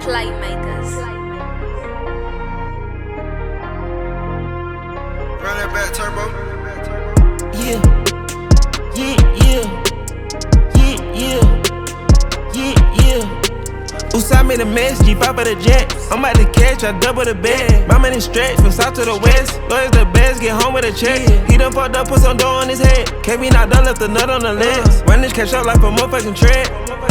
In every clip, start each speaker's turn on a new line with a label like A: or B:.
A: Playmakers.
B: Run that back, turbo.
C: Yeah, Usai made a mess, G5 of the jet. I'm about to catch, I double the bed. My money stretch from south to the west. Lawyers the best, get home with a check. He done fucked up, put some dough on his head. Can't be knocked down, left a nut on the lens. Run this cash up like a motherfucking tread.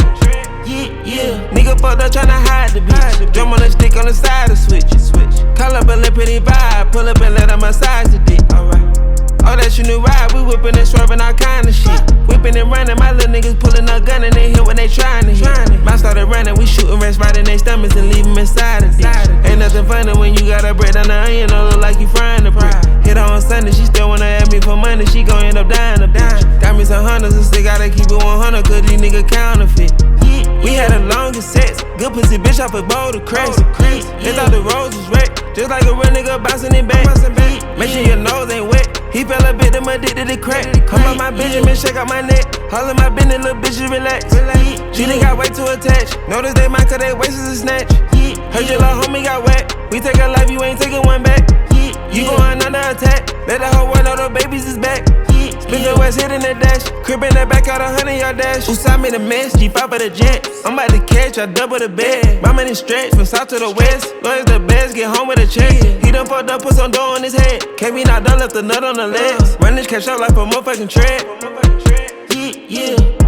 C: Nigga fucked up tryna hide the bitch. Drum on the stick on the side of switch. Call up a little pretty vibe, pull up and let her massage the dick. All that you knew ride, we whippin' and swervin' all kind of shit. Whippin' and runnin', my little niggas pullin' a gun and they hit when they tryna hit. Mine started running, we shootin' rats right in their stomachs and leave them inside the ditch. Ain't nothing funny when you got a bread down the onion, don't look like you frying the brick. Hit her on Sunday, she still wanna ask me for money, she gon' end up dying a bitch. Got me some hunters and still gotta keep it 100 cause these niggas counterfeit. We had the longest sex, good pussy bitch off a bowl of cracks. They thought the roads was wrecked, just like a real nigga bouncing it back. Make sure your nose ain't wet. He fell a bit, them addicted to crack. Come on my Benjamin, shake out my neck. All of my business, little bitches relax. She done got way too attached. Notice they might cut their waist as a snatch. Heard your little homie got wet. We take a life, you ain't taking one back. You going under attack. Let the whole world know the babies is back. Spin the west, hitting the dash. Crib in the back, out 100 yard dash. Usai made a mess, G5 of the jet. I'm about to catch, I double the bed. My money stretch from south to the west. Lawyers the best, get home with a check. He done fucked up, put some dough on his head. Can't be knocked down, left a nut on the legs. Run this cash up like a motherfucking tread.